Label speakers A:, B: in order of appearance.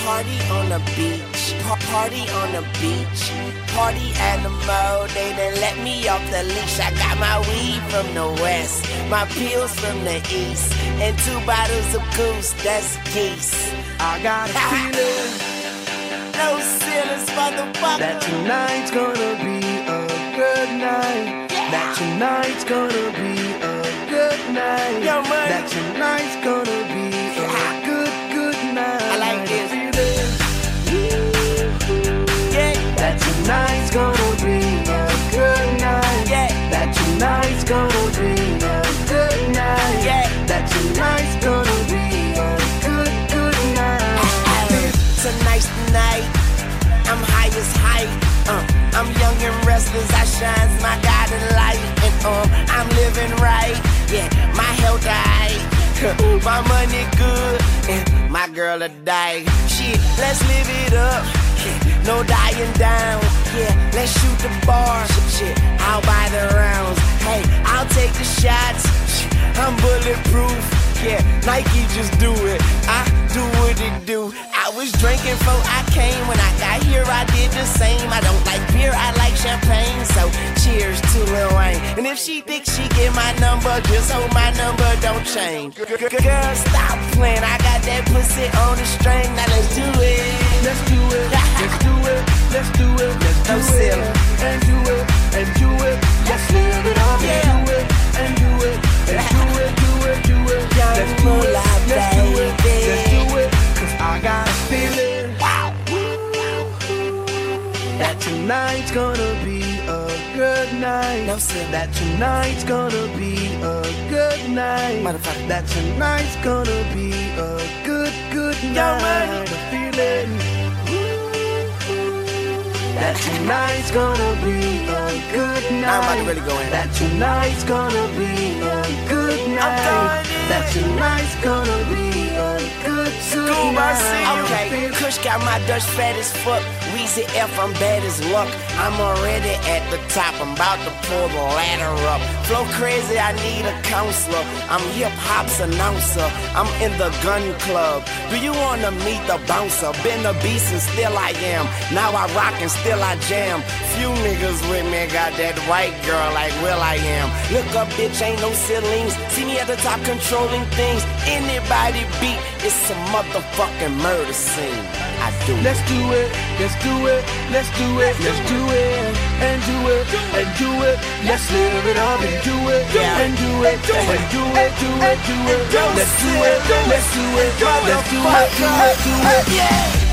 A: Party on the beach, party on the beach. Party animal, they done let me off the leash. I got my weed from the west, my pills from the east, and 2 bottles of goose, that's geese.
B: I got a feeling,
A: no ceilings, motherfucker,
B: that tonight's gonna be a good night. That tonight's gonna be a good night.
A: Yo, man.
B: That tonight's gonna be a good night.
A: I like this.
B: That tonight's gonna be a good night.
A: Yeah.
B: That tonight's gonna be a good night.
A: Yeah.
B: That tonight's gonna be a good night.
A: Tonight's the night, I'm high as height. I'm young and restless, I shines my guiding light. And I'm living right, yeah, my health right. My money good, and my girl a die. Shit, let's live it up, yeah, no dying down. Yeah, let's shoot the bars, shit, I'll buy the rounds. Hey, I'll take the shots, shit, I'm bulletproof. Yeah, Nike just do it, I do what it do. I was drinking before I came, when I got here I did the same. I don't like beer, I like champagne, so cheers to Lil Wayne. And if she thinks she get my number, just hold my number, don't change. Girl, stop playing, I got that pussy on the string, now let's do it.
B: Let's do it, let's do it, let's do it, let's do
A: No
B: it,
A: ceiling.
B: and do it, and do it. Let's live it up,
A: Yeah.
B: and do it, and do it, and do it, do it, do it.
A: Young
B: Let's do it,
A: Moolah,
B: let's do it,
A: baby.
B: let's do it. 'Cause I got a feeling that tonight's gonna be a good night.
A: No ceiling.
B: That tonight's gonna be a good night.
A: Motherfucker.
B: That tonight's gonna be a good
A: Yo,
B: night.
A: man.
B: A feeling that tonight's gonna be a good night.
A: I'm about to really go in.
B: That tonight's gonna be a good night.
A: going in.
B: That tonight's gonna be a good night.
A: Okay, Kush got my Dutch fat as fuck. Weezy F, I'm bad as luck. I'm already at the top, I'm about to pull the ladder up. Flow crazy, I need a counselor. I'm hip hop's announcer. I'm in the gun club. Do you wanna meet the bouncer? Been a beast and still I am. Now I rock and still I jam. Few niggas with me got that white girl like Will I Am. Look up, bitch, ain't no ceilings. See me at the top controlling things. Anybody beat, it's a motherfucking murder scene. I do.
B: Let's do it, let's do it, let's do it, let's do it, and do it, and do it. Let's live it up and do it,
A: Yeah.
B: and do it, and do it, do it, do it. Let's do it, let's do it, let's do it, do it, do it.
A: Yeah.